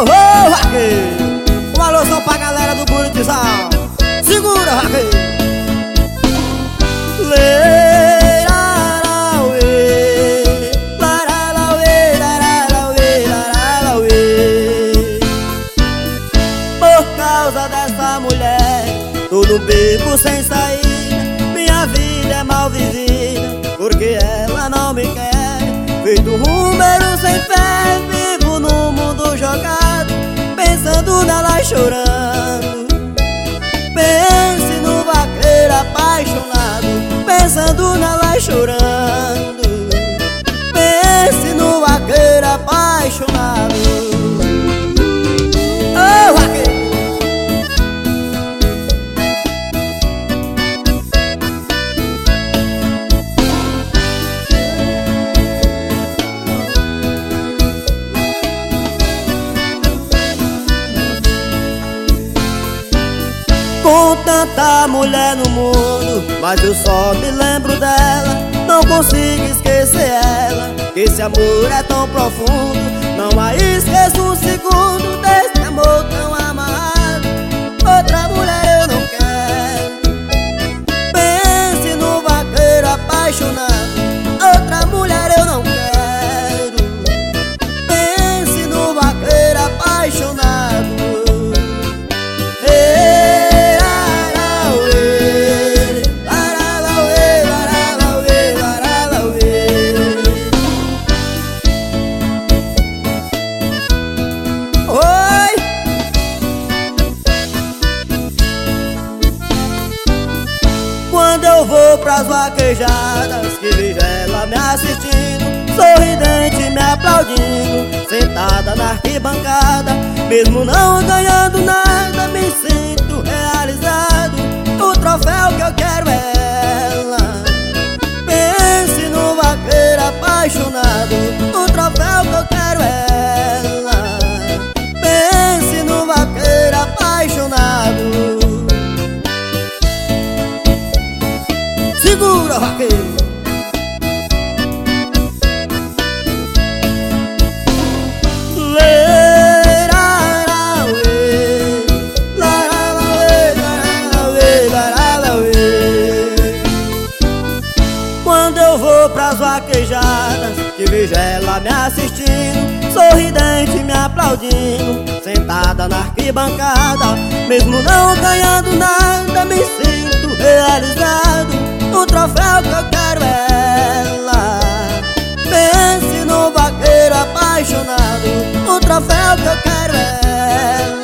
ô, vaqueiro! Um alô só pra galera do Buritizal. Segura, vaqueiro! Por causa dessa mulher, tudo bebo sem saída. Minha vida é mal vivida, porque ela não me quer. Feito um número sem fé, vivo no mundo jogado, pensando nela e chorando. Pense no vaqueiro apaixonado, pensando nela e chorando. Pense no vaqueiro apaixonado. Ô, vaqueiro! Com tanta mulher no mundo, mas eu só me lembro dela. Não consigo esquecer ela, que esse amor é tão profundo. Não a esqueço um segundo desse amor tão amado. Outra mulher eu não quero. Pense no vaqueiro apaixonado, outra mulher eu não quero. Pense no vaqueiro apaixonado. Quando eu vou pras vaquejadas, que vejo ela me assistindo, sorridente me aplaudindo, sentada na arquibancada. Mesmo não ganhando nada, me sinto realizado. O troféu que eu quero é ela. Pense no vaqueiro apaixonado, o troféu que eu quero é ela. Pense no vaqueiro apaixonado. Segura, vaqueiro! Quando eu vou pras vaquejadas, que vejo ela me assistindo, sorridente me aplaudindo, sentada na arquibancada. Mesmo não ganhando nada, me sinto realizado. O troféu que eu quero é ela. Pense no vaqueiro apaixonado, o troféu que eu quero é ela.